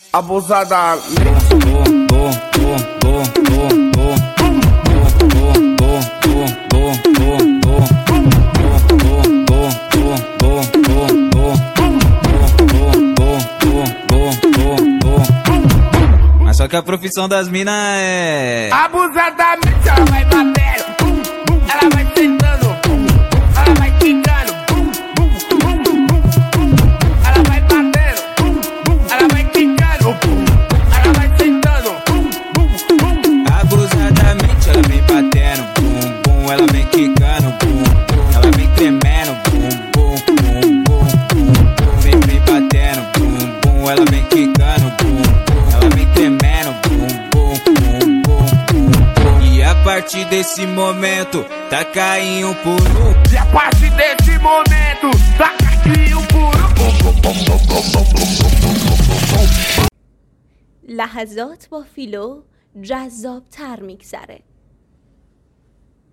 abusadamente. Mas só que a profissão das minas é Abusadamente ela vai batendo, ela vai sentando, ela vai quicando, ela vai batendo, ela vai quicando, ela vai sentando. abusadamente, ela vem batendo, bum, bum, ela vem quicando, bum, bum, ela vem tremendo, bum, bum, bum, bum, bum, vem batendo, bum, bum, ela vem quicando, bum, bum, ela vem tremendo, bum, bum, bum, bum, bum, bum. E a partir desse momento, tá caindo por um. E a partir desse momento, tá caindo por um. لحظات با فیلو جذاب‌تر میگذره.